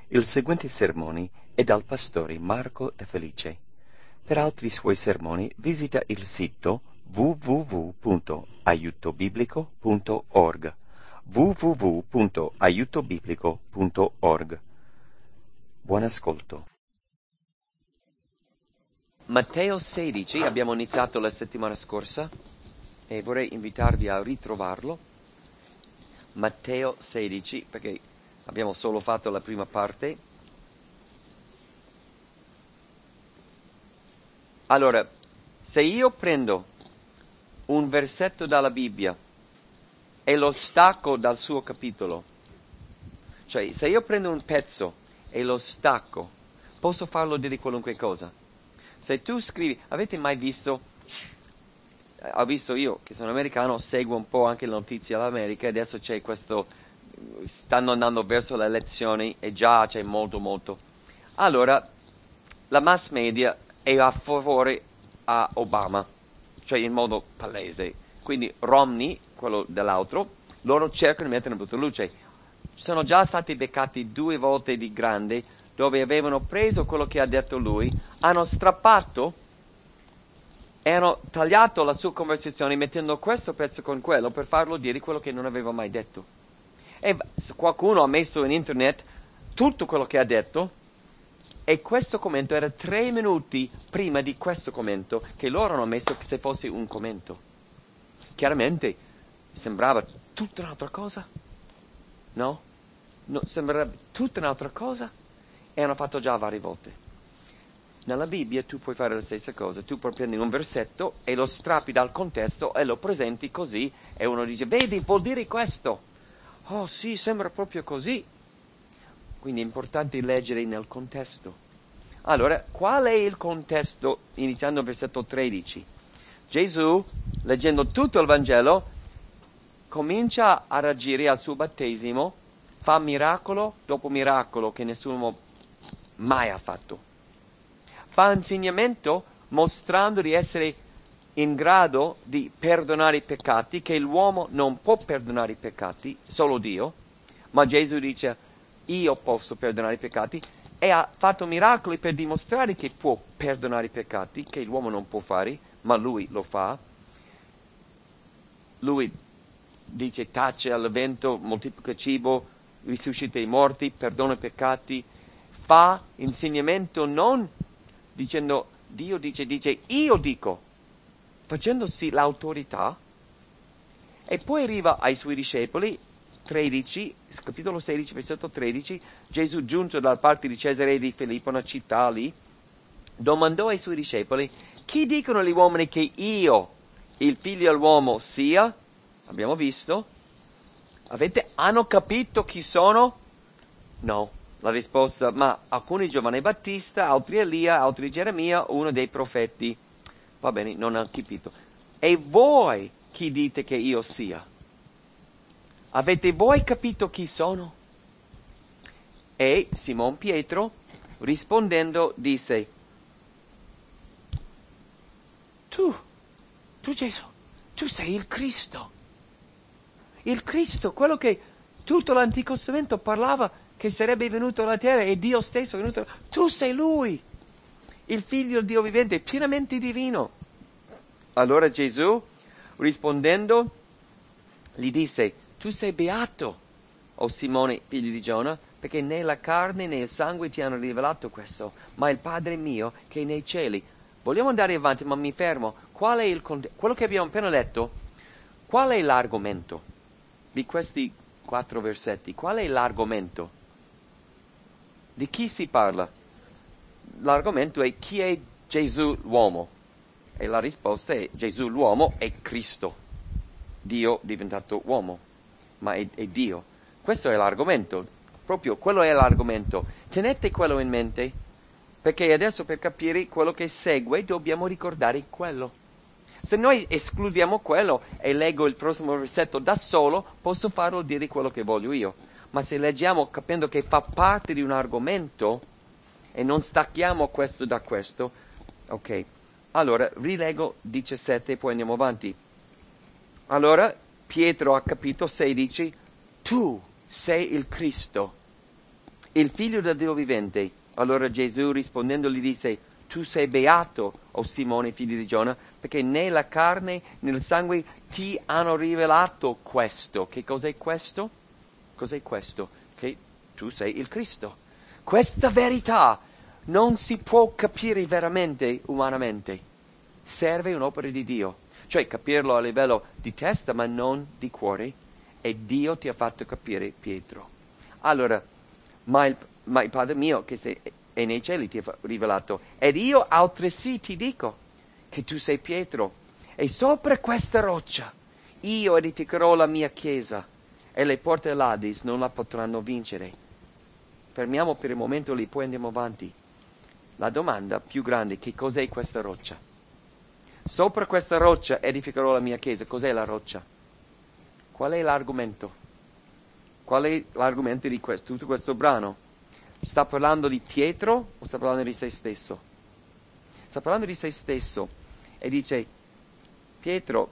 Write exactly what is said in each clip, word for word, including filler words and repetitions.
Il seguente sermone è dal pastore Marco De Felice. Per altri suoi sermoni visita il sito w w w punto aiuto biblico punto org w w w punto aiuto biblico punto org. Buon ascolto. Matteo sedici, abbiamo iniziato la settimana scorsa e vorrei invitarvi a ritrovarlo. Matteo sedici, perché abbiamo solo fatto la prima parte. Allora, se io prendo un versetto dalla Bibbia e lo stacco dal suo capitolo, cioè se io prendo un pezzo e lo stacco, posso farlo dire qualunque cosa. Se tu scrivi, avete mai visto, eh, ho visto io che sono americano, seguo un po' anche le notizie all'America e adesso c'è questo, stanno andando verso le elezioni e già c'è molto molto. Allora, la mass media è a favore a Obama, cioè in modo palese. Quindi Romney, quello dell'altro, loro cercano di mettere in brutta luce. Sono già stati beccati due volte di grande, dove avevano preso quello che ha detto lui, hanno strappato e hanno tagliato la sua conversazione mettendo questo pezzo con quello per farlo dire quello che non aveva mai detto. E qualcuno ha messo in internet tutto quello che ha detto e questo commento era tre minuti prima di questo commento che loro hanno messo che se fosse un commento. Chiaramente sembrava tutta un'altra cosa, no? No, sembrava tutta un'altra cosa. E hanno fatto già varie volte. Nella Bibbia tu puoi fare la stessa cosa, tu puoi prendere un versetto e lo strappi dal contesto e lo presenti così e uno dice, vedi, vuol dire questo. Oh sì, sembra proprio così. Quindi è importante leggere nel contesto. Allora, qual è il contesto? Iniziando il versetto tredici. Gesù, leggendo tutto il Vangelo, comincia ad agire al suo battesimo, fa miracolo dopo miracolo che nessuno mai ha fatto. Fa insegnamento mostrando di essere in grado di perdonare i peccati, che l'uomo non può perdonare i peccati, solo Dio, ma Gesù dice io posso perdonare i peccati e ha fatto miracoli per dimostrare che può perdonare i peccati, che l'uomo non può fare, ma lui lo fa. Lui dice tace al vento, moltiplica cibo, risuscita i morti, perdona i peccati. Fa insegnamento non dicendo, Dio dice, dice, io dico, facendosi l'autorità, e poi arriva ai suoi discepoli, tredici, capitolo sedici, versetto tredici, Gesù giunto dalla parte di Cesarea di Filippo, una città lì, domandò ai suoi discepoli, chi dicono gli uomini che io, il figlio dell'uomo, sia? Abbiamo visto? Avete, hanno capito chi sono? No. La risposta, ma alcuni Giovanni Battista, altri Elia, altri Geremia, uno dei profeti. Va bene, non hanno capito. E voi chi dite che io sia? Avete voi capito chi sono? E Simon Pietro, rispondendo, disse, tu, tu Gesù, tu sei il Cristo. Il Cristo, quello che tutto l'Antico Testamento parlava che sarebbe venuto alla terra e Dio stesso è venuto. Tu sei Lui, il figlio del Dio vivente, pienamente divino. Allora Gesù, rispondendo, gli disse, tu sei beato, o Simone, figlio di Giona, perché né la carne né il sangue ti hanno rivelato questo, ma il Padre mio che è nei cieli. Vogliamo andare avanti, ma mi fermo. Qual è il contesto? Quello che abbiamo appena letto, qual è l'argomento di questi quattro versetti? Qual è l'argomento? Di chi si parla? L'argomento è chi è Gesù l'uomo? E la risposta è Gesù l'uomo è Cristo, Dio diventato uomo, ma è, è Dio. Questo è l'argomento, proprio quello è l'argomento. Tenete quello in mente, perché adesso per capire quello che segue dobbiamo ricordare quello. Se noi escludiamo quello e leggo il prossimo versetto da solo, posso farlo dire quello che voglio io. Ma se leggiamo capendo che fa parte di un argomento e non stacchiamo questo da questo, ok. Allora, rilego diciassette e poi andiamo avanti. Allora, Pietro ha capito sedici, tu sei il Cristo, il figlio del Dio vivente. Allora Gesù rispondendo gli disse: tu sei beato, o Simone, figlio di Giona, perché né la carne né il sangue ti hanno rivelato questo. Che cos'è questo? Cos'è questo? Che tu sei il Cristo. Questa verità non si può capire veramente umanamente. Serve un'opera di Dio. Cioè capirlo a livello di testa ma non di cuore. E Dio ti ha fatto capire, Pietro. Allora, ma il, ma il Padre mio che sei, è nei cieli ti ha rivelato. Ed io altresì ti dico che tu sei Pietro. E sopra questa roccia io edificherò la mia chiesa. E le porte dell'Adis non la potranno vincere. Fermiamo per il momento lì, poi andiamo avanti. La domanda più grande è: che cos'è questa roccia? Sopra questa roccia edificherò la mia chiesa. Cos'è la roccia? Qual è l'argomento? Qual è l'argomento di questo, tutto questo brano? Sta parlando di Pietro o sta parlando di se stesso? Sta parlando di se stesso e dice: Pietro,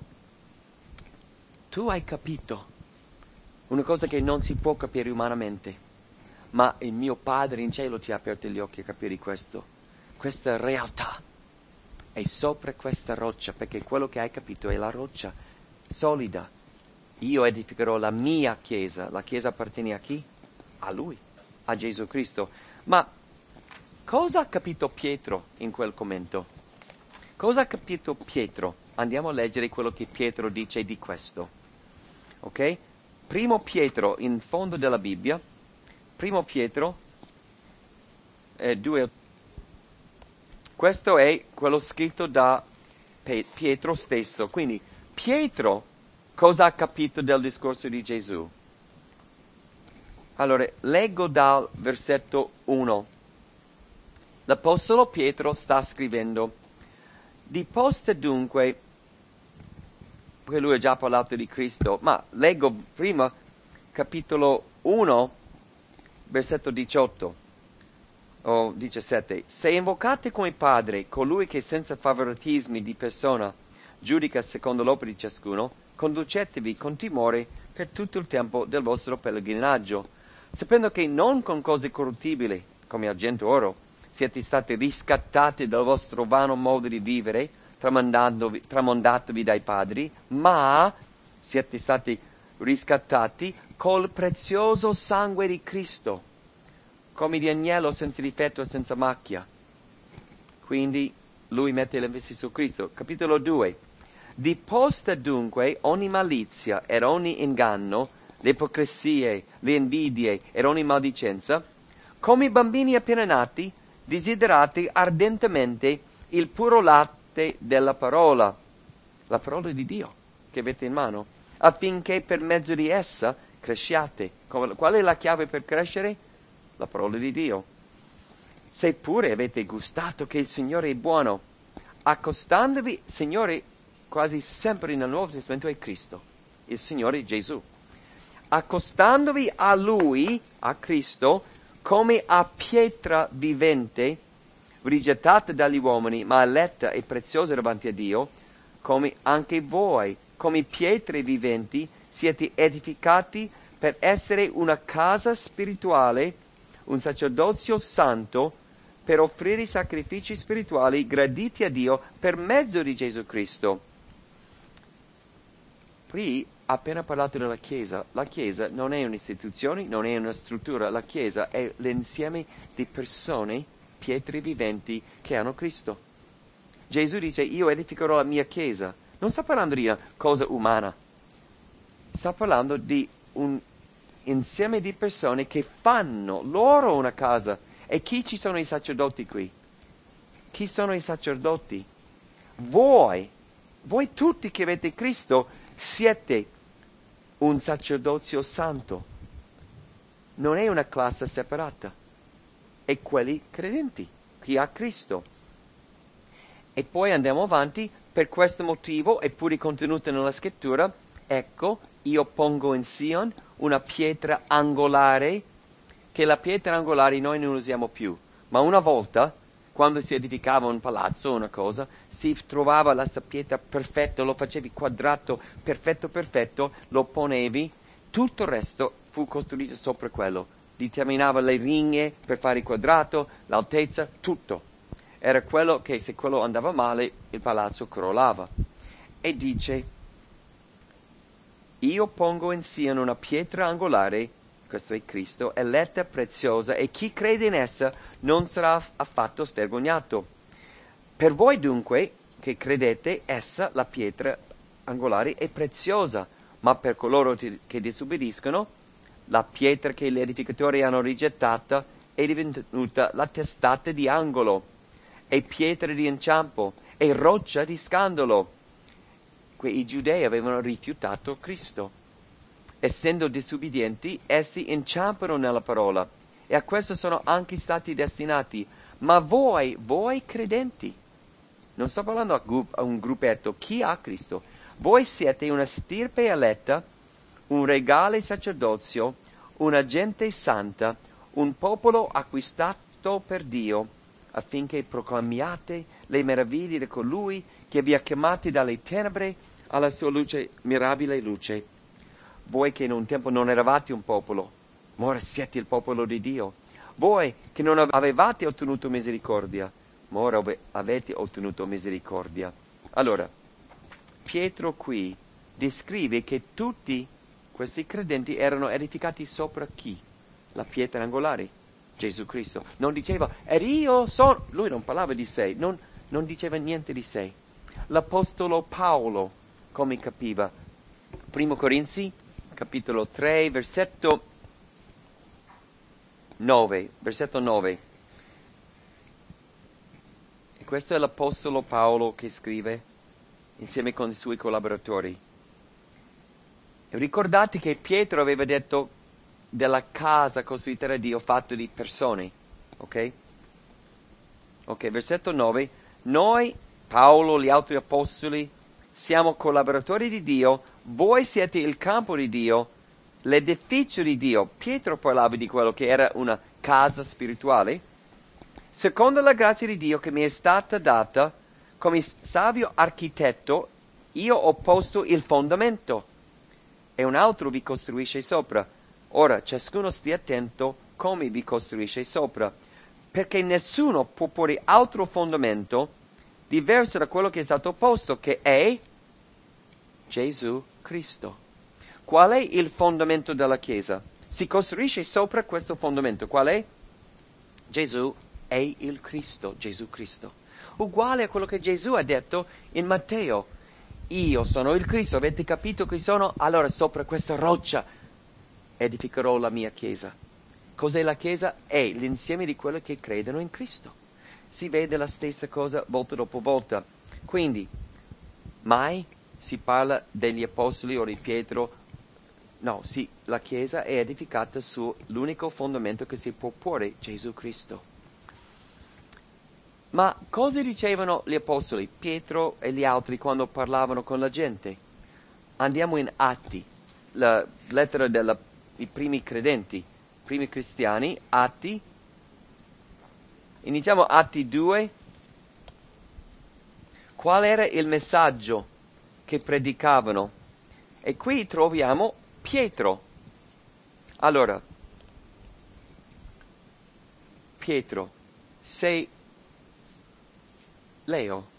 tu hai capito una cosa che non si può capire umanamente, ma il mio Padre in cielo ti ha aperto gli occhi a capire questo. Questa realtà è sopra questa roccia, perché quello che hai capito è la roccia solida. Io edificherò la mia chiesa. La chiesa appartiene a chi? A Lui, a Gesù Cristo. Ma cosa ha capito Pietro in quel commento? Cosa ha capito Pietro? Andiamo a leggere quello che Pietro dice di questo. Ok? Primo Pietro, in fondo della Bibbia, Primo Pietro, eh, due, questo è quello scritto da Pietro stesso. Quindi Pietro cosa ha capito del discorso di Gesù? Allora, leggo dal versetto uno. L'Apostolo Pietro sta scrivendo: di posta dunque, perché lui ha già parlato di Cristo, ma leggo prima capitolo uno, versetto diciotto o diciassette. Se invocate come Padre colui che senza favoritismi di persona giudica secondo l'opera di ciascuno, conducetevi con timore per tutto il tempo del vostro pellegrinaggio, sapendo che non con cose corruttibili, come argento o oro, siete stati riscattati dal vostro vano modo di vivere, tramandandovi, tramandatovi dai padri, ma siete stati riscattati col prezioso sangue di Cristo, come di agnello senza difetto e senza macchia. Quindi lui mette l'enfasi su Cristo. Capitolo due. Diposta dunque ogni malizia ed ogni inganno, le ipocrisie, le invidie ed ogni maldicenza, come bambini appena nati, desiderate ardentemente il puro latte della parola, la parola di Dio che avete in mano, affinché per mezzo di essa cresciate. Qual è la chiave per crescere? La parola di Dio. Seppure avete gustato che il Signore è buono, accostandovi, Signore, quasi sempre nel Nuovo Testamento è Cristo, il Signore Gesù. Accostandovi a Lui, a Cristo, come a pietra vivente, rigettata dagli uomini, ma eletta e preziosa davanti a Dio, come anche voi, come pietre viventi, siete edificati per essere una casa spirituale, un sacerdozio santo, per offrire sacrifici spirituali graditi a Dio per mezzo di Gesù Cristo. Qui ha appena parlato della Chiesa. La Chiesa non è un'istituzione, non è una struttura. La Chiesa è l'insieme di persone, pietre viventi, che hanno Cristo. Gesù dice: io edificherò la mia Chiesa. Non sta parlando di una cosa umana. Sta parlando di un insieme di persone che fanno loro una casa. E chi ci sono i sacerdoti qui? Chi sono i sacerdoti? Voi, voi tutti che avete Cristo, siete un sacerdozio santo. Non è una classe separata. È quelli credenti, chi ha Cristo. E poi andiamo avanti. Per questo motivo, eppure contenuto nella scrittura, ecco, io pongo in Sion una pietra angolare, che la pietra angolare noi non usiamo più. Ma una volta, quando si edificava un palazzo o una cosa, si trovava la pietra perfetta, lo facevi quadrato, perfetto perfetto, lo ponevi, tutto il resto fu costruito sopra quello. determinava le rigne per fare il quadrato, l'altezza, tutto. Era quello che se quello andava male il palazzo crollava. E dice, io pongo in Sion una pietra angolare, questo è Cristo, eletta, preziosa, e chi crede in essa non sarà affatto svergognato. Per voi dunque, che credete, essa, la pietra angolare, è preziosa, ma per coloro che disobbediscono, la pietra che gli edificatori hanno rigettata è divenuta la testata di angolo, e pietra di inciampo, e roccia di scandalo. I giudei avevano rifiutato Cristo. Essendo disubbidienti, essi inciampano nella parola, e a questo sono anche stati destinati. Ma voi, voi credenti, non sto parlando a, gu- a un gruppetto, chi ha Cristo? Voi siete una stirpe eletta, un regale sacerdozio, una gente santa, un popolo acquistato per Dio, affinché proclamiate le meraviglie di colui che vi ha chiamati dalle tenebre alla sua luce, mirabile luce. Voi che in un tempo non eravate un popolo, ma ora siete il popolo di Dio. Voi che non avevate ottenuto misericordia, ma ora avete ottenuto misericordia. Allora, Pietro qui descrive che tutti questi credenti erano edificati sopra chi? La pietra angolare, Gesù Cristo. Non diceva, ed io sono... Lui non parlava di sé, non, non diceva niente di sé. L'apostolo Paolo, come capiva? Primo Corinzi, capitolo tre, versetto nove, versetto nove. E questo è l'apostolo Paolo che scrive insieme con i suoi collaboratori. E ricordate che Pietro aveva detto della casa costruita da Dio fatta di persone, ok? Ok, versetto nove. Noi, Paolo, gli altri apostoli, siamo collaboratori di Dio, voi siete il campo di Dio, l'edificio di Dio. Pietro parlava di quello che era una casa spirituale. Secondo la grazia di Dio che mi è stata data, come savio architetto, io ho posto il fondamento e un altro vi costruisce sopra. Ora, ciascuno stia attento come vi costruisce sopra, perché nessuno può porre altro fondamento diverso da quello che è stato posto, che è Gesù Cristo. Qual è il fondamento della Chiesa? Si costruisce sopra questo fondamento. Qual è? Gesù è il Cristo, Gesù Cristo. Uguale a quello che Gesù ha detto in Matteo. Io sono il Cristo, avete capito chi sono? Allora sopra questa roccia edificherò la mia Chiesa. Cos'è la Chiesa? È l'insieme di quelli che credono in Cristo. Si vede la stessa cosa volta dopo volta. Quindi, mai si parla degli apostoli o di Pietro. No, sì, la Chiesa è edificata sull'unico fondamento che si può porre, Gesù Cristo. Ma cosa dicevano gli apostoli, Pietro e gli altri, quando parlavano con la gente? Andiamo in Atti, la lettera dei primi credenti, primi cristiani, Atti. Iniziamo Atti due. Qual era il messaggio che predicavano? E qui troviamo Pietro. Allora, Pietro, sei Leo,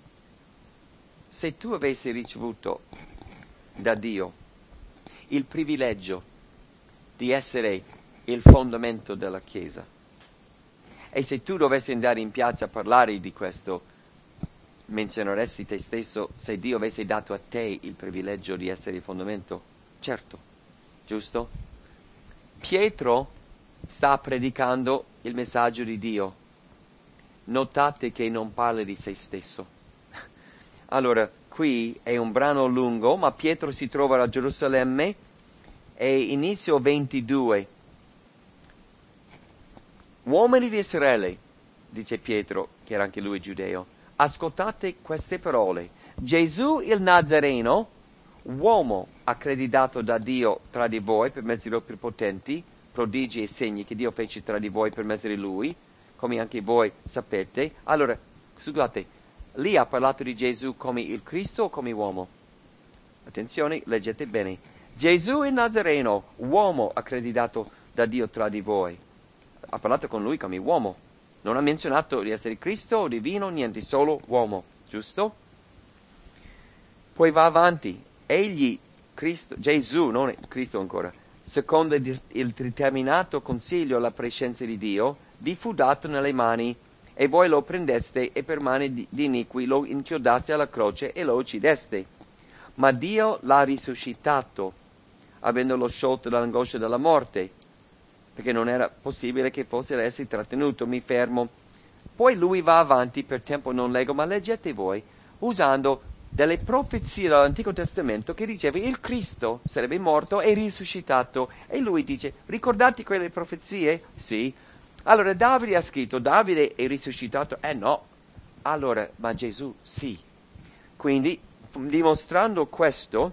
se tu avessi ricevuto da Dio il privilegio di essere il fondamento della Chiesa, e se tu dovessi andare in piazza a parlare di questo, menzioneresti te stesso se Dio avesse dato a te il privilegio di essere il fondamento? Certo, giusto? Pietro sta predicando il messaggio di Dio. Notate che non parla di se stesso. Allora, qui è un brano lungo, ma Pietro si trova a Gerusalemme e inizio ventidue. Uomini di Israele, dice Pietro, che era anche lui giudeo, ascoltate queste parole. Gesù il Nazareno, uomo accreditato da Dio tra di voi per mezzo dei potenti, prodigi e segni che Dio fece tra di voi per mezzo di lui, come anche voi sapete. Allora, scusate, lì ha parlato di Gesù come il Cristo o come uomo? Attenzione, leggete bene. Gesù il Nazareno, uomo accreditato da Dio tra di voi. Ha parlato con lui come uomo. Non ha menzionato di essere Cristo o divino, niente, solo uomo, giusto? Poi va avanti. Egli, Cristo, Gesù, non Cristo ancora, secondo il determinato consiglio alla presenza di Dio, vi fu dato nelle mani, e voi lo prendeste e per mani di, di iniqui lo inchiodaste alla croce e lo uccideste. Ma Dio l'ha risuscitato, avendolo sciolto dall'angoscia della morte, perché non era possibile che fosse essere trattenuto. Mi fermo. Poi lui va avanti, per tempo non leggo, ma leggete voi, usando delle profezie dall'Antico Testamento che diceva il Cristo sarebbe morto e risuscitato. E lui dice, ricordate quelle profezie? Sì. Allora Davide ha scritto, Davide è risuscitato? Eh no. Allora, ma Gesù sì. Quindi, dimostrando questo,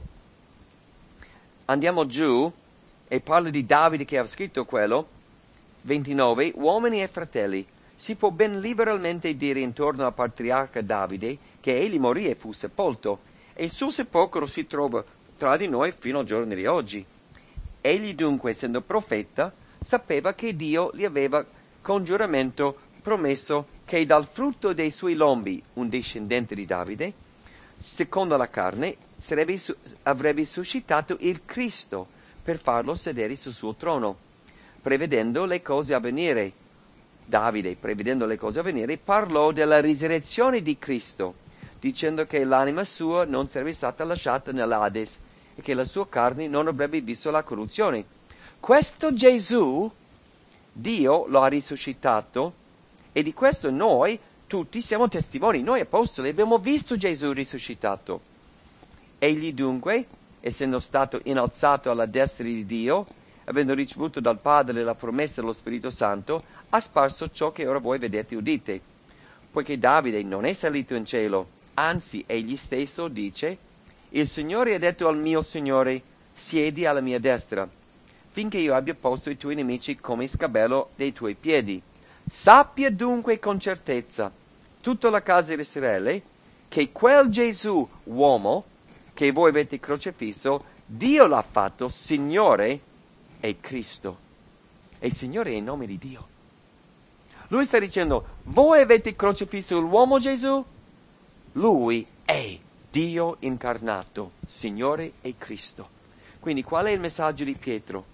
andiamo giù e parla di Davide che ha scritto quello, ventinove, uomini e fratelli, si può ben liberalmente dire intorno al patriarca Davide che egli morì e fu sepolto, e il suo sepolcro si trova tra di noi fino al giorno di oggi. Egli dunque, essendo profeta, sapeva che Dio gli aveva con giuramento promesso che dal frutto dei suoi lombi, un discendente di Davide, secondo la carne, sarebbe, avrebbe suscitato il Cristo per farlo sedere sul suo trono, prevedendo le cose a venire. Davide, prevedendo le cose a venire, parlò della risurrezione di Cristo, dicendo che l'anima sua non sarebbe stata lasciata nell'Ades e che la sua carne non avrebbe visto la corruzione. Questo Gesù, Dio lo ha risuscitato, e di questo noi tutti siamo testimoni. Noi apostoli abbiamo visto Gesù risuscitato. Egli dunque, essendo stato innalzato alla destra di Dio, avendo ricevuto dal Padre la promessa dello Spirito Santo, ha sparso ciò che ora voi vedete e udite. Poiché Davide non è salito in cielo, anzi egli stesso dice, il Signore ha detto al mio Signore, siedi alla mia destra, finché io abbia posto i tuoi nemici come scabello dei tuoi piedi. Sappia dunque con certezza tutta la casa di Israele che quel Gesù, uomo, che voi avete crocifisso, Dio l'ha fatto Signore e Cristo. E Signore è il nome di Dio. Lui sta dicendo, voi avete crocifisso l'uomo Gesù? Lui è Dio incarnato, Signore e Cristo. Quindi qual è il messaggio di Pietro?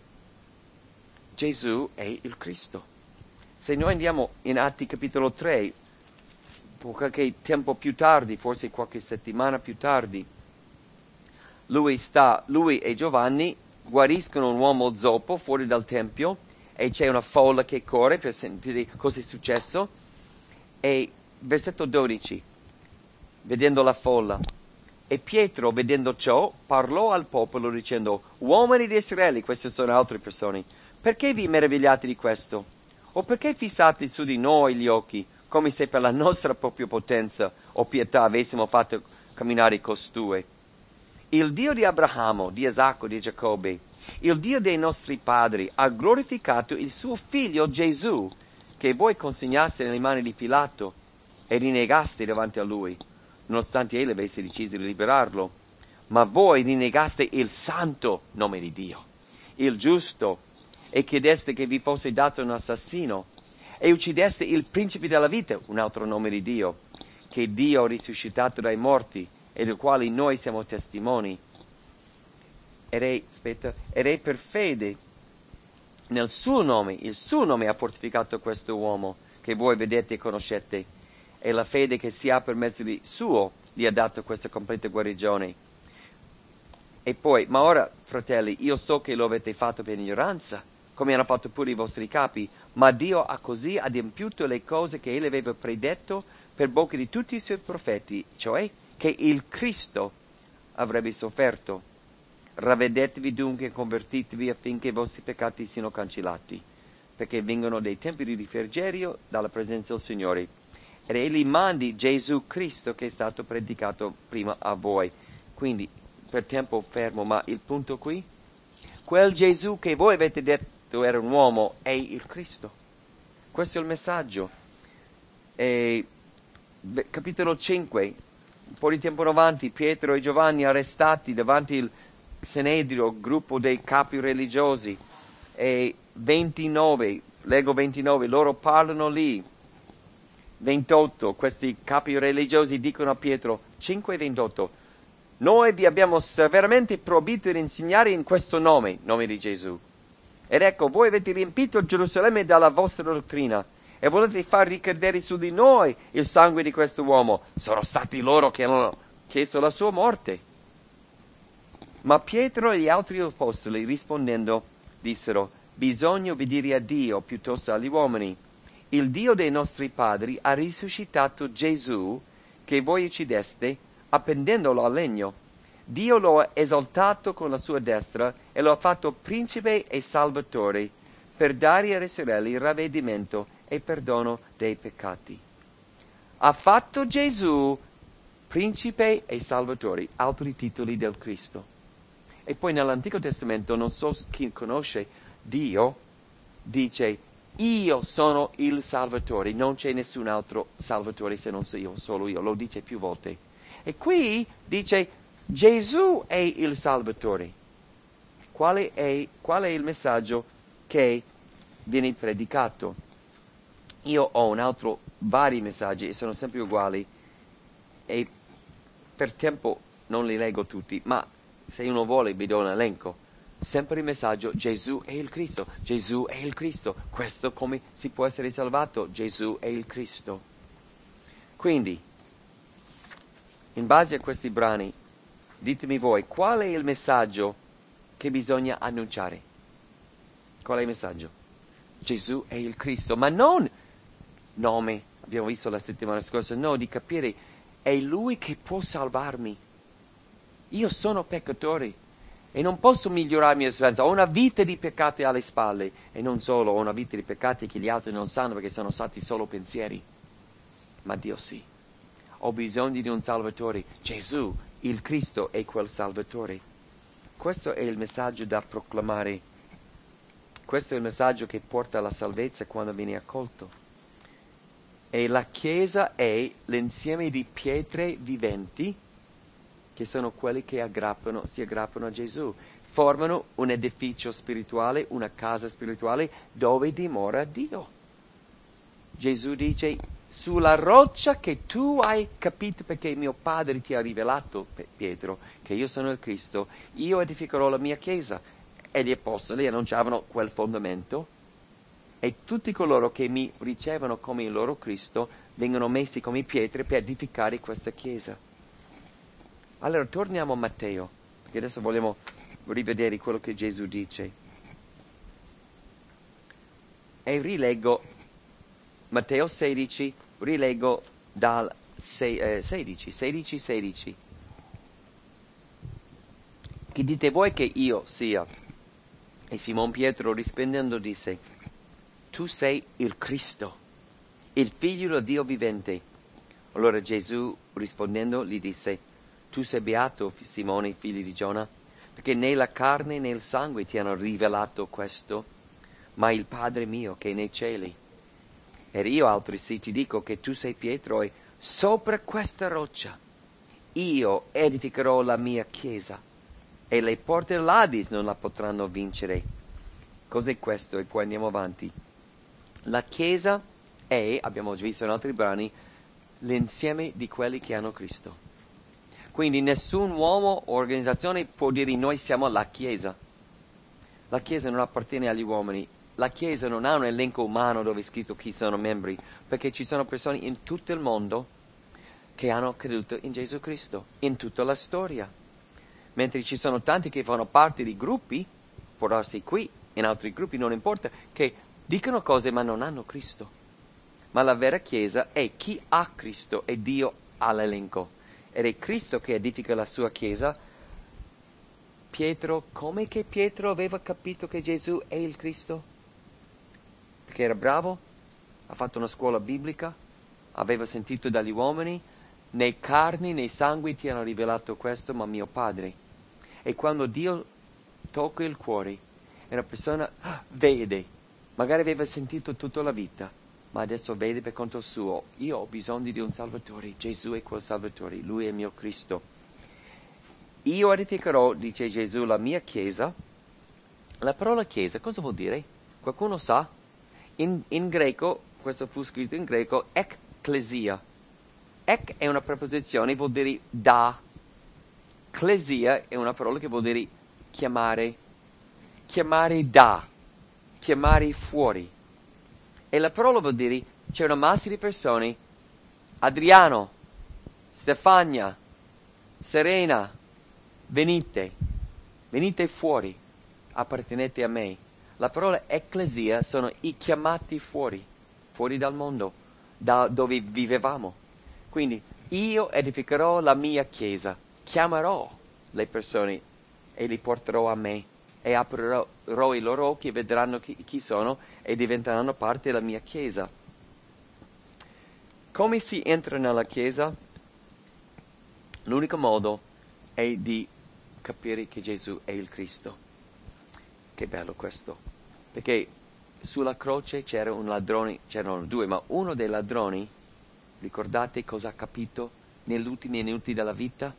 Gesù è il Cristo. Se noi andiamo in Atti capitolo tre, qualche tempo più tardi, forse qualche settimana più tardi, lui, sta, lui e Giovanni guariscono un uomo zoppo fuori dal Tempio e c'è una folla che corre per sentire cosa è successo. E versetto dodici, vedendo la folla, e Pietro, vedendo ciò, parlò al popolo dicendo, uomini di Israele, queste sono altre persone, perché vi meravigliate di questo? O perché fissate su di noi gli occhi, come se per la nostra propria potenza o pietà avessimo fatto camminare costui? Il Dio di Abramo, di Isacco, di Giacobbe, il Dio dei nostri padri, ha glorificato il suo figlio Gesù, che voi consegnaste nelle mani di Pilato e rinnegaste davanti a lui, nonostante egli avesse deciso di liberarlo. Ma voi rinnegaste il santo nome di Dio, il giusto, e chiedeste che vi fosse dato un assassino, e uccideste il principe della vita, un altro nome di Dio, che Dio ha risuscitato dai morti, e del quale noi siamo testimoni. Ed è, aspetta, ed è per fede nel suo nome, il suo nome ha fortificato questo uomo, che voi vedete e conoscete, e la fede che si ha per mezzo di suo gli ha dato questa completa guarigione. E poi, ma ora, fratelli, io so che lo avete fatto per ignoranza, come hanno fatto pure i vostri capi, ma Dio ha così adempiuto le cose che egli aveva predetto per bocca di tutti i suoi profeti, cioè che il Cristo avrebbe sofferto. Ravvedetevi dunque e convertitevi affinché i vostri peccati siano cancellati, perché vengono dei tempi di refrigerio dalla presenza del Signore. Ed egli mandi Gesù Cristo che è stato predicato prima a voi. Quindi, per tempo fermo, ma il punto qui? Quel Gesù che voi avete detto era un uomo è il Cristo. Questo è il messaggio. E, capitolo cinque, un po' di tempo in avanti, Pietro e Giovanni arrestati davanti al Senedrio, gruppo dei capi religiosi, e ventinove, leggo ventinove, loro parlano lì. ventotto, questi capi religiosi dicono a Pietro, cinque ventotto, noi vi abbiamo severamente proibito di insegnare in questo nome, nome di Gesù. Ed ecco, voi avete riempito Gerusalemme dalla vostra dottrina e volete far ricadere su di noi il sangue di questo uomo. Sono stati loro che hanno chiesto la sua morte. Ma Pietro e gli altri apostoli rispondendo dissero, bisogna obbedire a Dio piuttosto agli uomini. Il Dio dei nostri padri ha risuscitato Gesù che voi uccideste appendendolo al legno. Dio lo ha esaltato con la sua destra e lo ha fatto principe e salvatore per dare a Israele il ravvedimento e perdono dei peccati. Ha fatto Gesù principe e salvatore, altri titoli del Cristo. E poi nell'Antico Testamento, non so chi conosce, Dio dice, io sono il Salvatore, non c'è nessun altro Salvatore se non io, solo io, lo dice più volte. E qui dice, Gesù è il Salvatore. Qual è, qual è il messaggio che viene predicato? Io ho un altro, vari messaggi e sono sempre uguali e per tempo non li leggo tutti, ma se uno vuole vi do un elenco. Sempre il messaggio, Gesù è il Cristo, Gesù è il Cristo, questo come si può essere salvato, Gesù è il Cristo. Quindi, in base a questi brani, ditemi voi, qual è il messaggio che bisogna annunciare? Qual è il messaggio? Gesù è il Cristo, ma non nome, abbiamo visto la settimana scorsa, no, di capire, è Lui che può salvarmi. Io sono peccatore e non posso migliorarmi la speranza, ho una vita di peccati alle spalle e non solo, ho una vita di peccati che gli altri non sanno perché sono stati solo pensieri, ma Dio sì. Ho bisogno di un Salvatore, Gesù, il Cristo è quel Salvatore. Questo è il messaggio da proclamare, questo è il messaggio che porta alla salvezza quando viene accolto. E la Chiesa è l'insieme di pietre viventi che sono quelli che aggrappano, si aggrappano a Gesù, formano un edificio spirituale, una casa spirituale dove dimora Dio. Gesù dice, sulla roccia che tu hai capito perché mio Padre ti ha rivelato, Pietro, che io sono il Cristo, io edificherò la mia Chiesa. E gli apostoli annunciavano quel fondamento e tutti coloro che mi ricevono come il loro Cristo vengono messi come pietre per edificare questa Chiesa. Allora torniamo a Matteo, perché adesso vogliamo rivedere quello che Gesù dice. E rileggo Matteo sedici, rileggo dal sedici, sedici, sedici. Chi dite voi che io sia? E Simon Pietro rispondendo disse, tu sei il Cristo, il figlio del Dio vivente. Allora Gesù rispondendo gli disse, tu sei beato, Simone, figlio di Giona, perché né la carne né il sangue ti hanno rivelato questo, ma il Padre mio che è nei cieli. Ed io altresì ti dico che tu sei Pietro e sopra questa roccia io edificherò la mia chiesa e le porte dell'Adis non la potranno vincere. Cos'è questo? E poi andiamo avanti. La chiesa è, abbiamo visto in altri brani, l'insieme di quelli che hanno Cristo. Quindi nessun uomo o organizzazione può dire noi siamo la Chiesa. La Chiesa non appartiene agli uomini. La Chiesa non ha un elenco umano dove è scritto chi sono membri, perché ci sono persone in tutto il mondo che hanno creduto in Gesù Cristo, in tutta la storia. Mentre ci sono tanti che fanno parte di gruppi, può darsi qui, in altri gruppi, non importa, che dicono cose ma non hanno Cristo. Ma la vera Chiesa è chi ha Cristo e Dio ha l'elenco. Ed è Cristo che edifica la sua Chiesa. Pietro, come che Pietro aveva capito che Gesù è il Cristo? Perché era bravo, ha fatto una scuola biblica, aveva sentito dagli uomini, né carni né sangue ti hanno rivelato questo, ma mio Padre. E quando Dio tocca il cuore, e una persona ah, vede, magari aveva sentito tutta la vita, ma adesso vede per conto suo, io ho bisogno di un Salvatore, Gesù è quel Salvatore, Lui è il mio Cristo. Io edificherò, dice Gesù, la mia Chiesa La parola chiesa cosa vuol dire? Qualcuno sa? In, in greco, questo fu scritto in greco, ecclesia. Ec è una preposizione, vuol dire da. Clesia è una parola che vuol dire chiamare. Chiamare da. Chiamare fuori. E la parola vuol dire, c'è una massa di persone, Adriano, Stefania, Serena, venite, venite fuori, appartenete a me. La parola ecclesia sono i chiamati fuori, fuori dal mondo, da dove vivevamo. Quindi io edificherò la mia chiesa, chiamerò le persone e li porterò a me e aprirò i loro occhi e vedranno chi, chi sono e diventeranno parte della mia chiesa. Come si entra nella chiesa? L'unico modo è di capire che Gesù è il Cristo. Che bello questo, perché sulla croce c'era un ladrone, c'erano due, ma uno dei ladroni, ricordate cosa ha capito negli ultimi minuti della vita?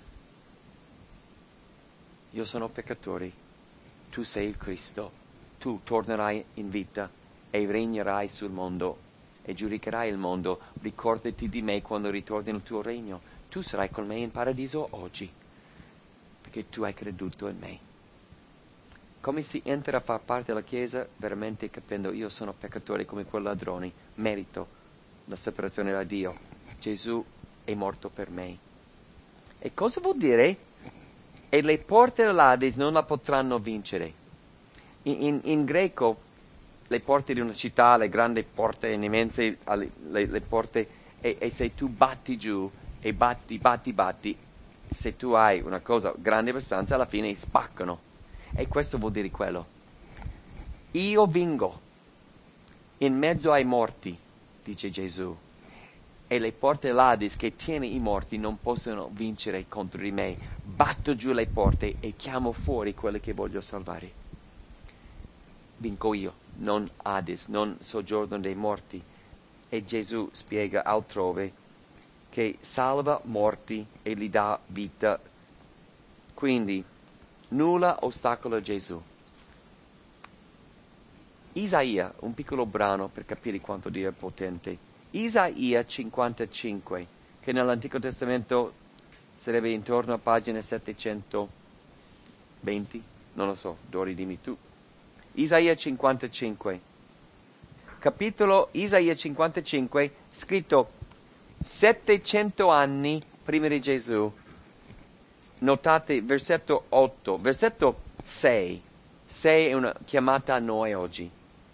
Io sono peccatore, tu sei il Cristo, tu tornerai in vita e regnerai sul mondo e giudicherai il mondo. Ricordati di me quando ritorni nel tuo regno. Tu sarai con me in paradiso oggi, perché tu hai creduto in me. Come si entra a far parte della Chiesa? Veramente capendo io sono peccatore come quel ladrone, merito la separazione da Dio. Gesù è morto per me. E cosa vuol dire? E le porte dell'Ades non la potranno vincere. In, in, in greco le porte di una città, le grandi porte immense, le, le porte, e, e se tu batti giù e batti, batti, batti, se tu hai una cosa grande abbastanza, alla fine spaccano. E questo vuol dire quello. Io vingo in mezzo ai morti, dice Gesù, e le porte dell'Ades che tiene i morti non possono vincere contro di me. Batto giù le porte e chiamo fuori quelli che voglio salvare. Vinco io, non Hades, non soggiorno dei morti. E Gesù spiega altrove che salva morti e gli dà vita. Quindi nulla ostacola Gesù. Isaia, un piccolo brano per capire quanto Dio è potente. Isaia cinquantacinque, che nell'Antico Testamento sarebbe intorno a pagina settecentoventi, non lo so, Dori dimmi tu. Isaia cinquantacinque, capitolo Isaia cinquantacinque, scritto settecento anni prima di Gesù. Notate versetto otto, versetto sei. sei è una chiamata a noi oggi.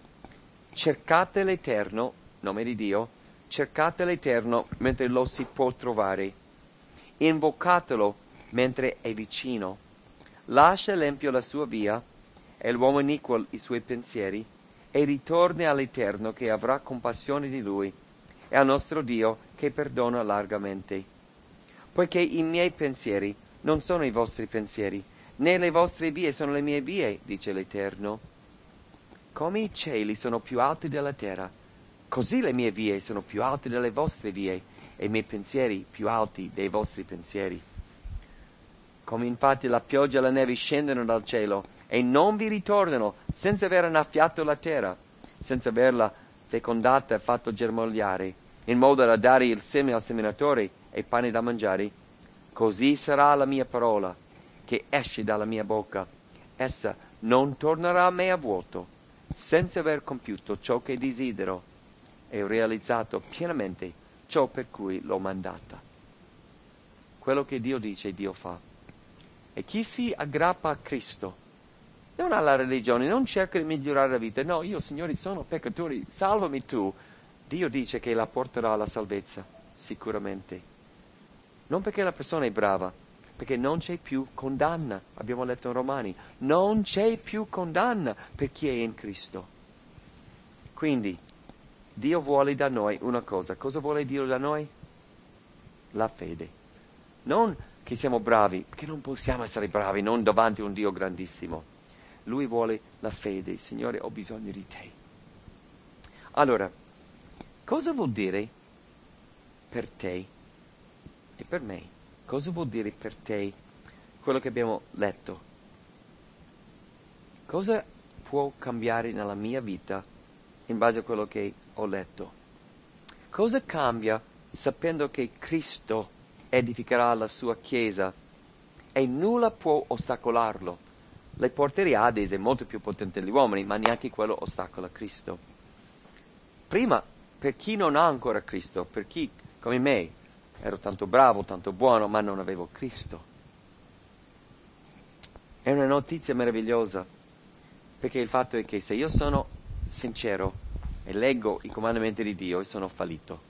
Cercate l'Eterno, nome di Dio, cercate l'Eterno mentre lo si può trovare. Invocatelo mentre è vicino. Lascia l'empio la sua via e l'uomo iniquo i suoi pensieri e ritorni all'Eterno che avrà compassione di lui e al nostro Dio che perdona largamente. Poiché i miei pensieri non sono i vostri pensieri, né le vostre vie sono le mie vie, dice l'Eterno. Come i cieli sono più alti della terra, così le mie vie sono più alte delle vostre vie e i miei pensieri più alti dei vostri pensieri. Come infatti la pioggia e la neve scendono dal cielo e non vi ritornano senza aver annaffiato la terra, senza averla fecondata e fatto germogliare, in modo da dare il seme al seminatore e pane da mangiare, così sarà la mia parola che esce dalla mia bocca. Essa non tornerà a me a vuoto, senza aver compiuto ciò che desidero e realizzato pienamente ciò per cui l'ho mandata. Quello che Dio dice, Dio fa. E chi si aggrappa a Cristo, non alla religione, non cerca di migliorare la vita. No, io, Signore, sono peccatore, salvami tu. Dio dice che la porterà alla salvezza, sicuramente. Non perché la persona è brava, perché non c'è più condanna. Abbiamo letto in Romani, non c'è più condanna per chi è in Cristo. Quindi, Dio vuole da noi una cosa. Cosa vuole Dio da noi? La fede. Non che siamo bravi, perché non possiamo essere bravi, non davanti a un Dio grandissimo. Lui vuole la fede. Signore, ho bisogno di te. Allora, cosa vuol dire per te e per me? Cosa vuol dire per te quello che abbiamo letto? Cosa può cambiare nella mia vita in base a quello che ho letto? Cosa cambia sapendo che Cristo edificherà la sua Chiesa e nulla può ostacolarlo? Le porte di Hades è molto più potente degli uomini, ma neanche quello ostacola Cristo. Prima, per chi non ha ancora Cristo, per chi, come me, ero tanto bravo, tanto buono, ma non avevo Cristo. È una notizia meravigliosa, perché il fatto è che se io sono sincero e leggo i comandamenti di Dio e sono fallito,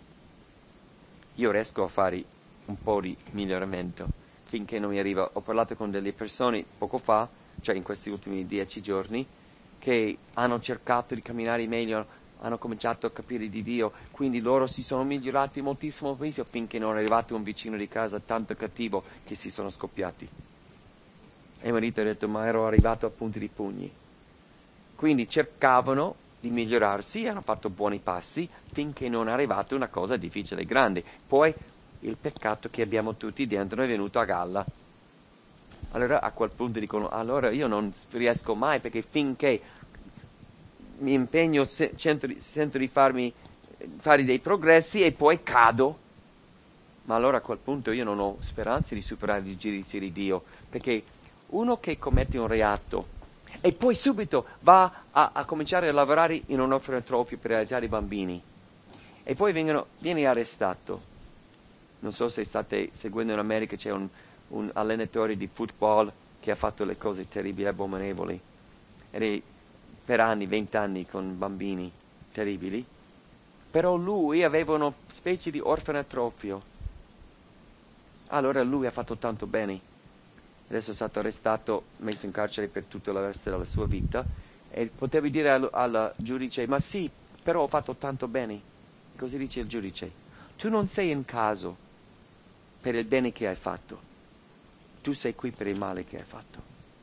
io riesco a fare un po' di miglioramento finché non mi arriva. Ho parlato con delle persone poco fa, cioè in questi ultimi dieci giorni, che hanno cercato di camminare meglio, hanno cominciato a capire di Dio, quindi loro si sono migliorati moltissimo finché non è arrivato un vicino di casa tanto cattivo che si sono scoppiati. E il marito ha detto, ma ero arrivato a punti di pugni. Quindi cercavano di migliorarsi, hanno fatto buoni passi finché non è arrivata una cosa difficile e grande. Poi il peccato che abbiamo tutti dentro è venuto a galla. Allora a quel punto dicono, allora io non riesco mai, perché finché mi impegno, se, sento, sento di farmi fare dei progressi e poi cado, ma allora a quel punto io non ho speranza di superare il giudizio di Dio, perché uno che commette un reato e poi subito va a, a cominciare a lavorare in un orfanotrofio per aiutare i bambini e poi vengono, viene arrestato. Non so se state seguendo in America, c'è un, un allenatore di football che ha fatto le cose terribili, abominevoli, ed è per anni, vent'anni con bambini terribili, però lui aveva una specie di orfanotrofio. Allora lui ha fatto tanto bene. Adesso è stato arrestato, messo in carcere per tutto il resto della sua vita, e potevi dire al, al giudice, ma sì, però ho fatto tanto bene. Così dice il giudice, tu non sei in caso per il bene che hai fatto, tu sei qui per il male che hai fatto.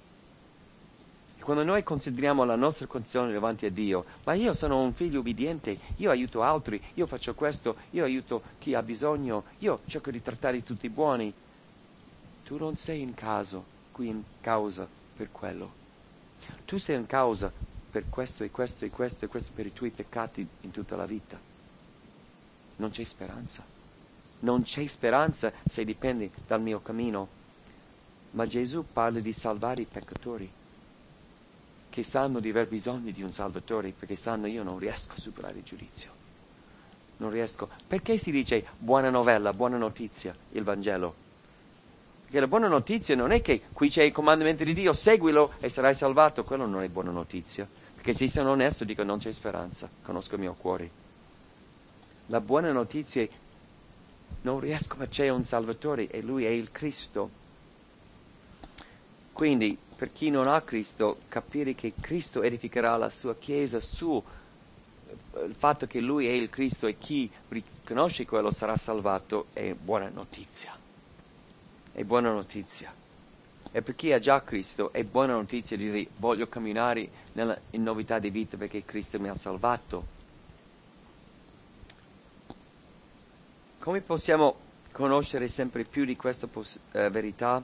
E quando noi consideriamo la nostra condizione davanti a Dio, ma io sono un figlio obbediente, io aiuto altri, io faccio questo, io aiuto chi ha bisogno, io cerco di trattare tutti buoni, tu non sei in caso, qui in causa per quello. Tu sei in causa per questo e questo e questo e questo, per i tuoi peccati in tutta la vita. Non c'è speranza. Non c'è speranza se dipendi dal mio cammino. Ma Gesù parla di salvare i peccatori, che sanno di aver bisogno di un Salvatore, perché sanno io non riesco a superare il giudizio. Non riesco. Perché si dice buona novella, buona notizia, il Vangelo? Perché la buona notizia non è che qui c'è il comandamento di Dio, seguilo e sarai salvato. Quello non è buona notizia. Perché se sono onesto dico non c'è speranza, conosco il mio cuore. La buona notizia è non riesco, ma c'è un Salvatore e Lui è il Cristo. Quindi per chi non ha Cristo, capire che Cristo edificherà la sua Chiesa su il fatto che Lui è il Cristo e chi riconosce quello sarà salvato è buona notizia. È buona notizia. E per chi ha già Cristo è buona notizia di dire voglio camminare nella, in novità di vita perché Cristo mi ha salvato. Come possiamo conoscere sempre più di questa poss- eh, verità?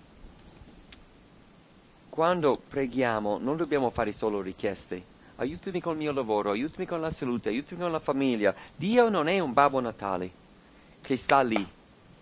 Quando preghiamo non dobbiamo fare solo richieste. Aiutami con il mio lavoro, aiutami con la salute, aiutami con la famiglia. Dio non è un Babbo Natale che sta lì.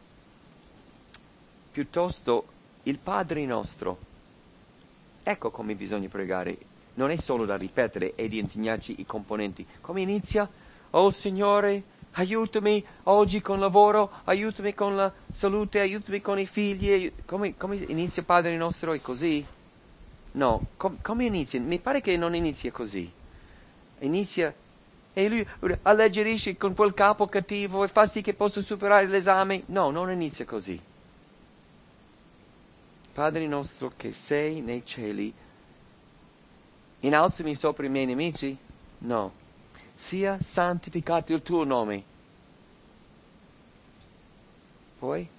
Piuttosto il Padre nostro. Ecco come bisogna pregare. Non è solo da ripetere e di insegnarci i componenti. Come inizia? Oh Signore, aiutami oggi con il lavoro, aiutami con la salute, aiutami con i figli. Come, come inizia Padre nostro? È così? No, com, come inizia? Mi pare che non inizia così. Inizia e lui alleggerisce con quel capo cattivo e fa sì che possa superare l'esame. No, non inizia così. Padre nostro che sei nei cieli, innalzami sopra i miei nemici? No. Sia santificato il tuo nome. Poi?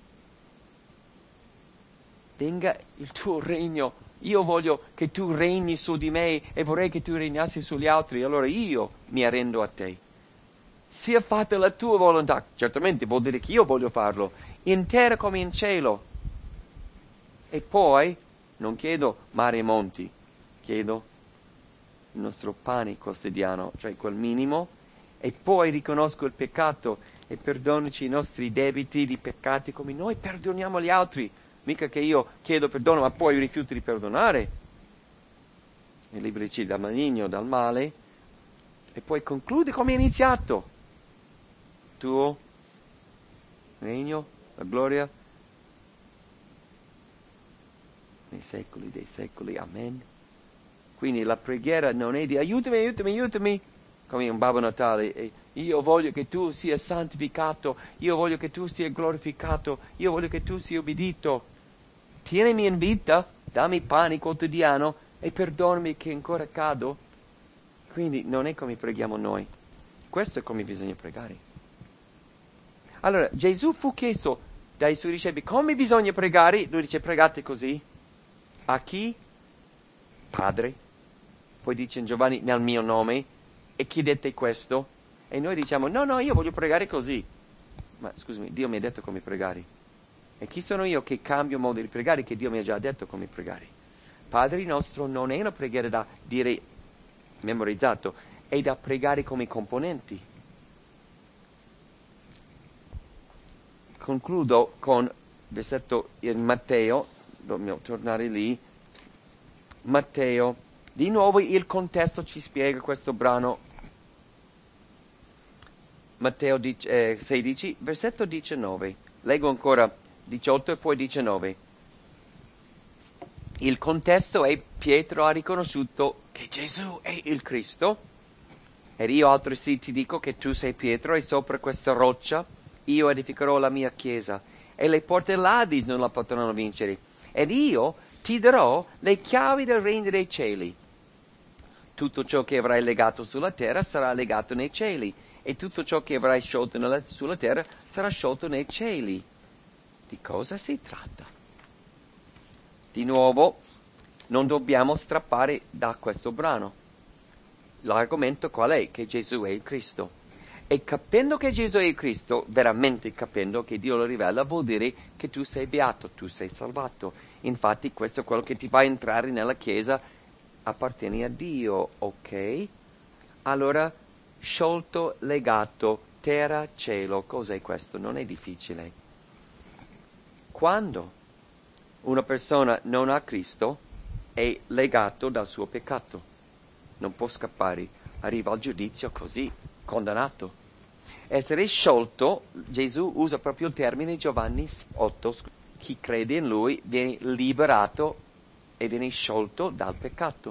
Venga il tuo regno. Io voglio che tu regni su di me e vorrei che tu regnassi sugli altri. Allora io mi arrendo a te. Sia fatta la tua volontà. Certamente vuol dire che io voglio farlo. In terra come in cielo. E poi non chiedo mari e monti, chiedo il nostro pane quotidiano, cioè quel minimo, e poi riconosco il peccato e perdonaci i nostri debiti di peccati come noi perdoniamo gli altri. Mica che io chiedo perdono ma poi rifiuto di perdonare. E liberici dal maligno, dal male, e poi conclude come è iniziato. Tuo regno, la gloria, nei secoli dei secoli. Amen. Quindi la preghiera non è di aiutami, aiutami, aiutami, come un Babbo Natale. E io voglio che tu sia santificato, io voglio che tu sia glorificato, io voglio che tu sia obbedito. Tienimi in vita, dammi pane quotidiano e perdonami che ancora cado. Quindi non è come preghiamo noi. Questo è come bisogna pregare. Allora, Gesù fu chiesto dai suoi discepoli come bisogna pregare. Lui dice pregate così. A chi? Padre. Poi dice in Giovanni nel mio nome. E chiedete questo. E noi diciamo no, no, io voglio pregare così. Ma scusami, Dio mi ha detto come pregare. E chi sono io che cambio modo di pregare che Dio mi ha già detto come pregare? Padre nostro non è una preghiera da dire memorizzato, è da pregare come componenti. Concludo con versetto in Matteo, dobbiamo tornare lì. Matteo, di nuovo il contesto ci spiega questo brano. Matteo sedici, versetto diciannove. Leggo ancora diciotto e poi diciannove. Il contesto è Pietro ha riconosciuto che Gesù è il Cristo. Ed io altresì ti dico che tu sei Pietro e sopra questa roccia io edificherò la mia chiesa e le porte dell'Adis non la potranno vincere. Ed io ti darò le chiavi del regno dei cieli. Tutto ciò che avrai legato sulla terra sarà legato nei cieli e tutto ciò che avrai sciolto nella, sulla terra sarà sciolto nei cieli. Di cosa si tratta? Di nuovo, non dobbiamo strappare da questo brano. L'argomento qual è? Che Gesù è il Cristo. E capendo che Gesù è il Cristo, veramente capendo che Dio lo rivela, vuol dire che tu sei beato, tu sei salvato. Infatti questo è quello che ti fa entrare nella Chiesa, appartieni a Dio, ok? Allora, sciolto, legato, terra, cielo, cos'è questo? Non è difficile. Quando una persona non ha Cristo è legato dal suo peccato, non può scappare, arriva al giudizio così, condannato. Essere sciolto, Gesù usa proprio il termine Giovanni otto, chi crede in lui viene liberato e viene sciolto dal peccato.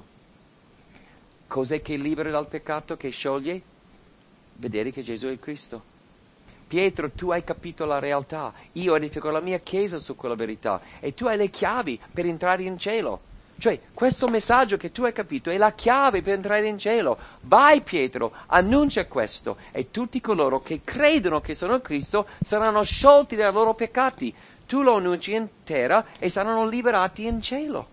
Cos'è che libera dal peccato, che scioglie? Vedere che Gesù è il Cristo. Pietro, tu hai capito la realtà, io edifico la mia chiesa su quella verità e tu hai le chiavi per entrare in cielo. Cioè, questo messaggio che tu hai capito è la chiave per entrare in cielo. Vai Pietro, annuncia questo e tutti coloro che credono che sono Cristo saranno sciolti dai loro peccati. Tu lo annunci in terra e saranno liberati in cielo.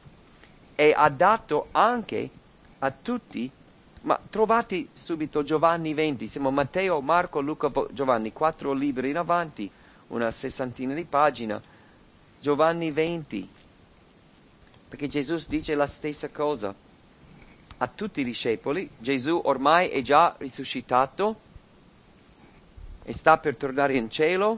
E ha dato anche a tutti, ma trovate subito Giovanni venti, siamo Matteo, Marco, Luca, Giovanni, quattro libri in avanti, una sessantina di pagine. Giovanni venti. Perché Gesù dice la stessa cosa a tutti i discepoli. Gesù ormai è già risuscitato e sta per tornare in cielo.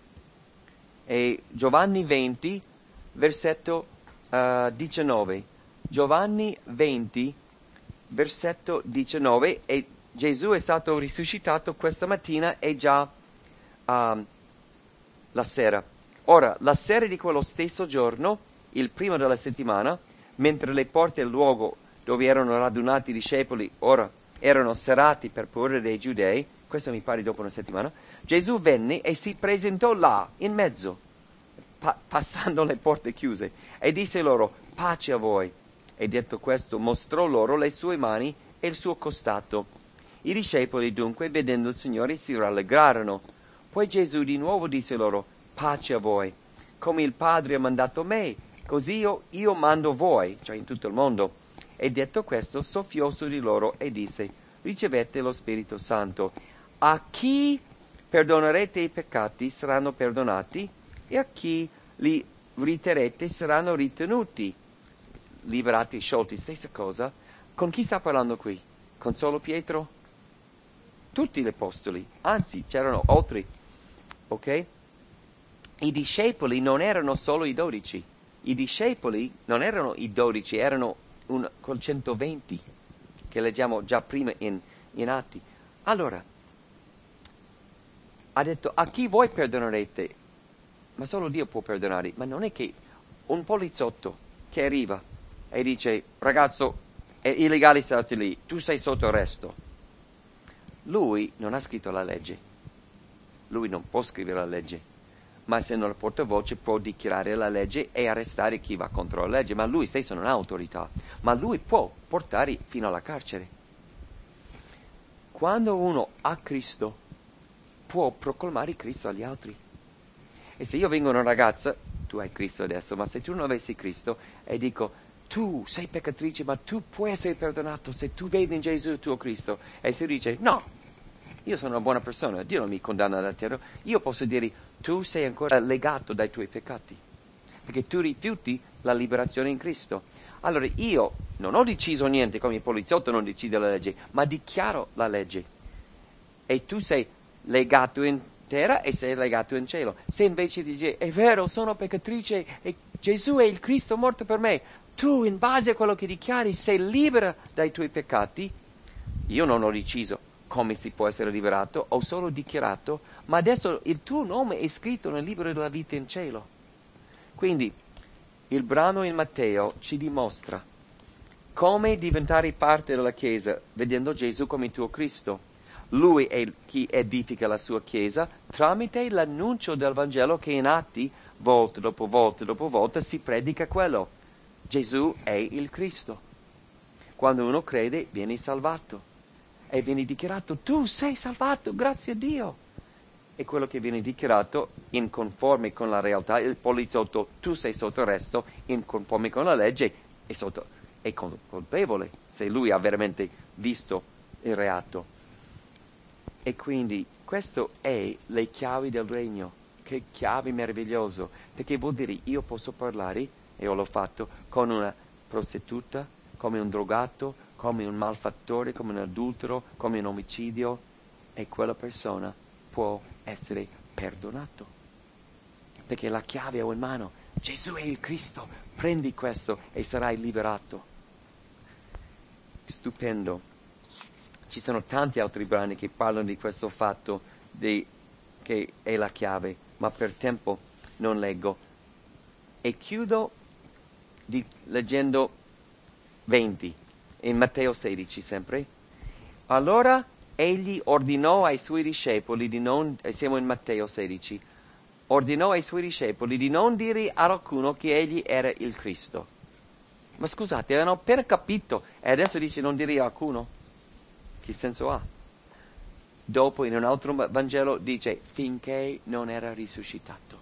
E Giovanni venti, versetto uh, diciannove. Giovanni venti, versetto diciannove. E Gesù è stato risuscitato questa mattina e già uh, la sera. Ora, la sera di quello stesso giorno, il primo della settimana, mentre le porte del luogo dove erano radunati i discepoli ora erano serrati per paura dei giudei, questo mi pare dopo una settimana, Gesù venne e si presentò là, in mezzo, pa- passando le porte chiuse, e disse loro, pace a voi. E detto questo, mostrò loro le sue mani e il suo costato. I discepoli dunque, vedendo il Signore, si rallegrarono. Poi Gesù di nuovo disse loro, pace a voi. Come il Padre ha mandato me, così io, io mando voi, cioè in tutto il mondo. E detto questo, soffiò su di loro e disse, ricevete lo Spirito Santo. A chi perdonerete i peccati saranno perdonati, e a chi li riterrete saranno ritenuti. Liberati, sciolti, stessa cosa. Con chi sta parlando qui? Con solo Pietro? Tutti gli apostoli, anzi c'erano altri, ok? I discepoli non erano solo i dodici, i discepoli non erano i dodici, erano un, col centoventi, che leggiamo già prima in, in Atti. Allora, ha detto, a chi voi perdonerete? Ma solo Dio può perdonare, ma non è che un poliziotto che arriva e dice, ragazzo, è illegale stare lì, tu sei sotto arresto. Lui non ha scritto la legge, lui non può scrivere la legge, ma essendo il portavoce può dichiarare la legge e arrestare chi va contro la legge, ma lui stesso non ha autorità, ma lui può portare fino alla carcere. Quando uno ha Cristo, può proclamare Cristo agli altri. E se io vengo una ragazza, tu hai Cristo adesso, ma se tu non avessi Cristo e dico, tu sei peccatrice, ma tu puoi essere perdonato se tu vedi in Gesù il tuo Cristo. E se dice, no, io sono una buona persona, Dio non mi condanna da terra, io posso dire, tu sei ancora legato dai tuoi peccati, perché tu rifiuti la liberazione in Cristo. Allora io non ho deciso niente, come il poliziotto non decide la legge, ma dichiaro la legge. E tu sei legato in terra e sei legato in cielo. Se invece dici, è vero, sono peccatrice e Gesù è il Cristo morto per me, tu in base a quello che dichiari sei libera dai tuoi peccati. Io non ho deciso come si può essere liberato, ho solo dichiarato, ma adesso il tuo nome è scritto nel libro della vita in cielo. Quindi il brano in Matteo ci dimostra come diventare parte della Chiesa vedendo Gesù come il tuo Cristo. Lui è chi edifica la sua Chiesa tramite l'annuncio del Vangelo che in Atti, volta dopo volta dopo volta, si predica quello. Gesù è il Cristo. Quando uno crede, viene salvato. E viene dichiarato, tu sei salvato, grazie a Dio. E quello che viene dichiarato, in conforme con la realtà, il poliziotto, tu sei sotto arresto, in conforme con la legge, è, sotto, è colpevole, se lui ha veramente visto il reato. E quindi questo è le chiavi del regno, che chiavi meraviglioso, perché vuol dire io posso parlare, e io l'ho fatto, con una prostituta, come un drogato, come un malfattore, come un adultero, come un omicidio, e quella persona può essere perdonato. Perché la chiave ho in mano, Gesù è il Cristo, prendi questo e sarai liberato. Stupendo. Ci sono tanti altri brani che parlano di questo fatto di, che è la chiave, ma per tempo non leggo. E chiudo di, leggendo venti, in Matteo sedici sempre. Allora egli ordinò ai suoi discepoli di non, e siamo in Matteo sedici, ordinò ai suoi discepoli di non dire ad alcuno che egli era il Cristo. Ma scusate, avevano appena capito e adesso dice non dire a alcuno? Che senso ha? Dopo in un altro Vangelo dice finché non era risuscitato.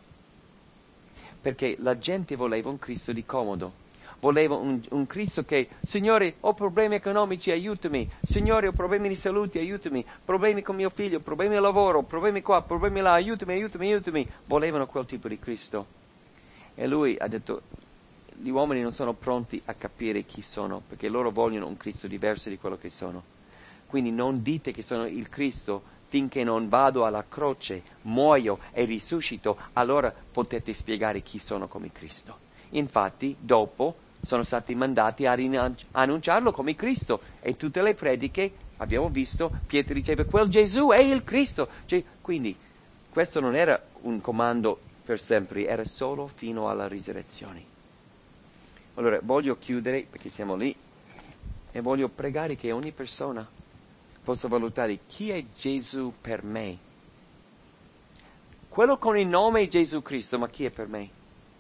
Perché la gente voleva un Cristo di comodo. Voleva un, un Cristo che, Signore, ho problemi economici, aiutami. Signore, ho problemi di salute, aiutami. Problemi con mio figlio, problemi di lavoro, problemi qua, problemi là, aiutami, aiutami, aiutami. Volevano quel tipo di Cristo. E lui ha detto, gli uomini non sono pronti a capire chi sono, perché loro vogliono un Cristo diverso di quello che sono. Quindi non dite che sono il Cristo finché non vado alla croce, muoio e risuscito, allora potete spiegare chi sono come Cristo. Infatti, dopo sono stati mandati a annunciarlo come Cristo e tutte le prediche, abbiamo visto, Pietro diceva, quel Gesù è il Cristo. Cioè, quindi questo non era un comando per sempre, era solo fino alla risurrezione. Allora, voglio chiudere, perché siamo lì, e voglio pregare che ogni persona posso valutare chi è Gesù per me. Quello con il nome è Gesù Cristo, ma chi è per me?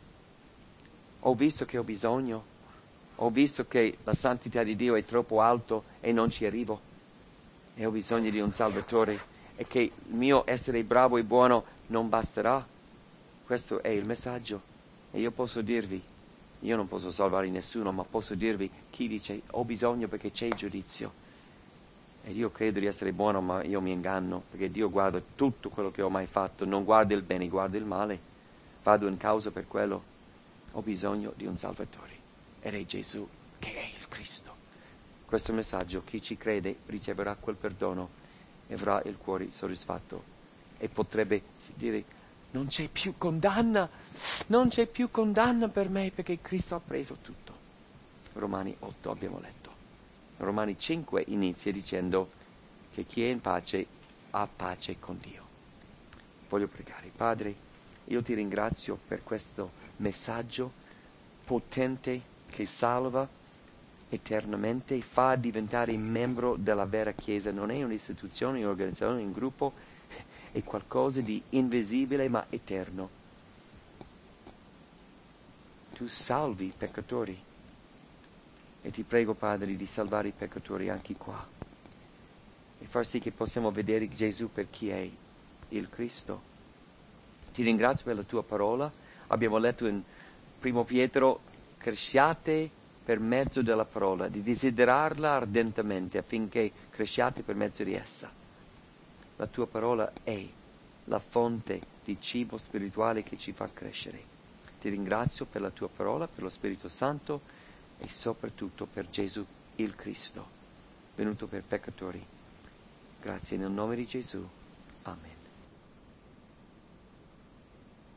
Ho visto che ho bisogno, ho visto che la santità di Dio è troppo alto e non ci arrivo, e ho bisogno di un Salvatore, e che il mio essere bravo e buono non basterà. Questo è il messaggio, e io posso dirvi, io non posso salvare nessuno, ma posso dirvi chi dice ho bisogno perché c'è il giudizio. E io credo di essere buono, ma io mi inganno, perché Dio guarda tutto quello che ho mai fatto, non guarda il bene, guarda il male. Vado in causa per quello. Ho bisogno di un Salvatore, ed è Gesù che è il Cristo. questo messaggio, chi ci crede riceverà quel perdono e avrà il cuore soddisfatto e potrebbe dire: non c'è più condanna, non c'è più condanna per me perché Cristo ha preso tutto. Romani otto abbiamo letto. Romani cinque inizia dicendo che chi è in pace ha pace con Dio. Voglio pregare. Padre, io ti ringrazio per questo messaggio potente che salva eternamente, fa diventare membro della vera Chiesa. Non è un'istituzione, un'organizzazione, un gruppo, è qualcosa di invisibile ma eterno. Tu salvi i peccatori e ti prego, Padre, di salvare i peccatori anche qua e far sì che possiamo vedere Gesù per chi è, il Cristo. Ti ringrazio per la tua parola. Abbiamo letto in Primo Pietro: cresciate per mezzo della parola, di desiderarla ardentemente affinché cresciate per mezzo di essa. La tua parola è la fonte di cibo spirituale che ci fa crescere. Ti ringrazio per la tua parola, per lo Spirito Santo e soprattutto per Gesù il Cristo, venuto per peccatori. Grazie nel nome di Gesù. Amen.